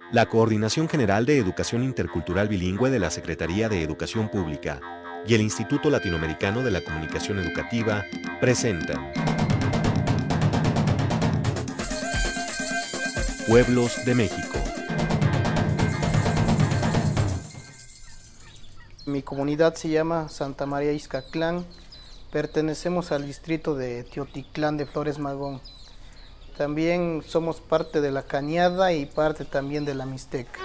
La Coordinación General de Educación Intercultural Bilingüe de la Secretaría de Educación Pública y el Instituto Latinoamericano de la Comunicación Educativa presentan Pueblos de México. Mi comunidad se llama Santa María Ixcatlán, pertenecemos al distrito de Teotitlán de Flores Magón. También somos parte de la Cañada y parte también de la Mixteca.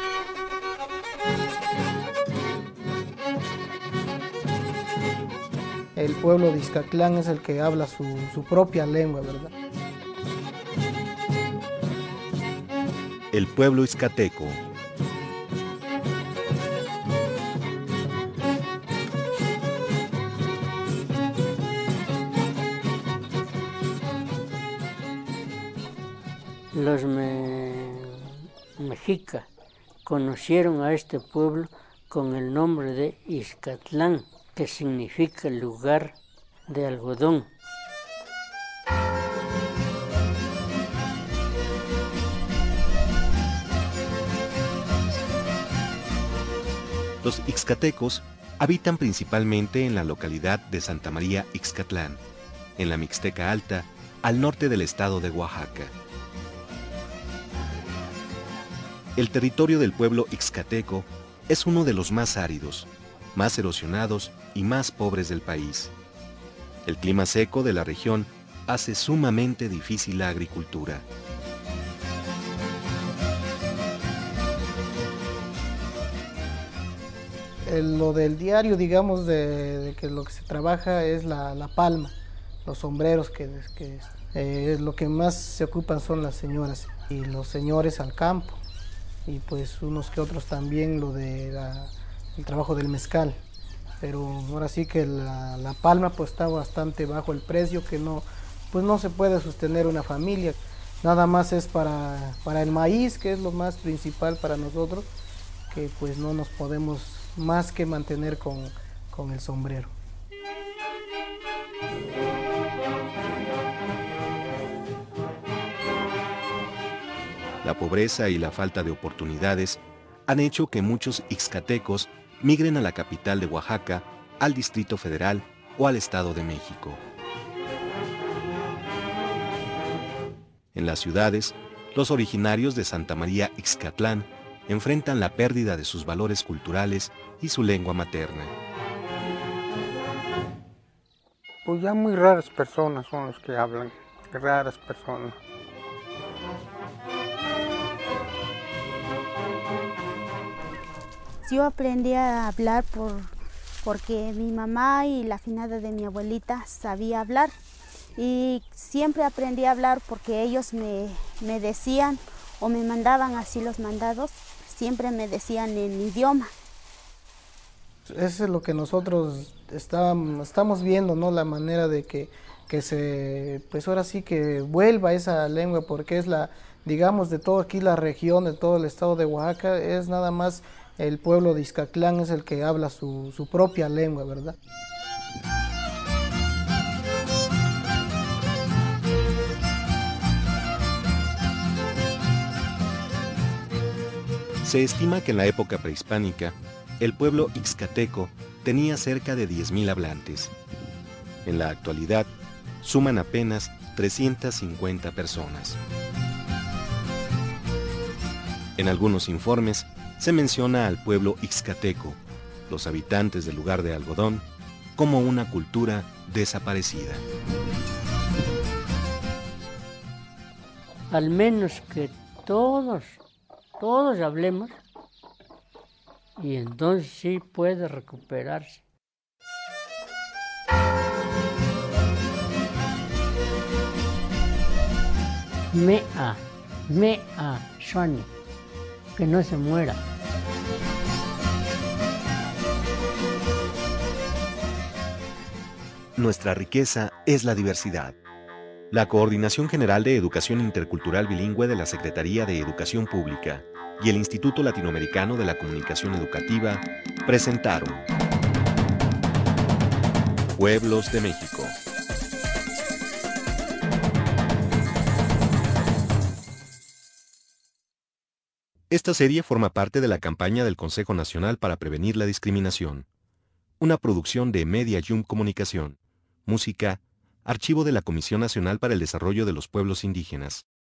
El pueblo de Ixcatlán es el que habla su propia lengua, ¿verdad? El pueblo ixcateco. Los mexicas conocieron a este pueblo con el nombre de Ixcatlán, que significa lugar de algodón. Los ixcatecos habitan principalmente en la localidad de Santa María Ixcatlán, en la Mixteca Alta, al norte del estado de Oaxaca. El territorio del pueblo ixcateco es uno de los más áridos, más erosionados y más pobres del país. El clima seco de la región hace sumamente difícil la agricultura. Lo del diario, digamos, de que lo que se trabaja es la palma, los sombreros, que lo que más se ocupan son las señoras y los señores al campo, y pues unos que otros también el trabajo del mezcal. Pero ahora sí que la palma pues está bastante bajo el precio, que pues no se puede sostener una familia. Nada más es para el maíz, que es lo más principal para nosotros, que pues no nos podemos más que mantener con el sombrero. La pobreza y la falta de oportunidades han hecho que muchos ixcatecos migren a la capital de Oaxaca, al Distrito Federal o al Estado de México. En las ciudades, los originarios de Santa María Ixcatlán enfrentan la pérdida de sus valores culturales y su lengua materna. Pues ya muy raras personas son los que hablan, raras personas. Yo aprendí a hablar porque mi mamá y la finada de mi abuelita sabía hablar, y siempre aprendí a hablar porque ellos me decían o me mandaban así los mandados, siempre me decían en mi idioma. Eso es lo que nosotros estamos viendo, ¿no? La manera de que pues ahora sí que vuelva esa lengua, porque es digamos, de todo aquí la región, de todo el estado de Oaxaca, es nada más el pueblo de Ixcatlán es el que habla su propia lengua, ¿verdad? Se estima que en la época prehispánica, el pueblo ixcateco tenía cerca de 10,000 hablantes. En la actualidad, suman apenas 350 personas. En algunos informes, se menciona al pueblo ixcateco, los habitantes del lugar de algodón, como una cultura desaparecida. Al menos que todos hablemos, y entonces sí puede recuperarse. Mea, Shani, que no se muera. Nuestra riqueza es la diversidad. La Coordinación General de Educación Intercultural Bilingüe de la Secretaría de Educación Pública y el Instituto Latinoamericano de la Comunicación Educativa presentaron Pueblos de México. Esta serie forma parte de la campaña del Consejo Nacional para Prevenir la Discriminación, una producción de Media Yum Comunicación, música, archivo de la Comisión Nacional para el Desarrollo de los Pueblos Indígenas.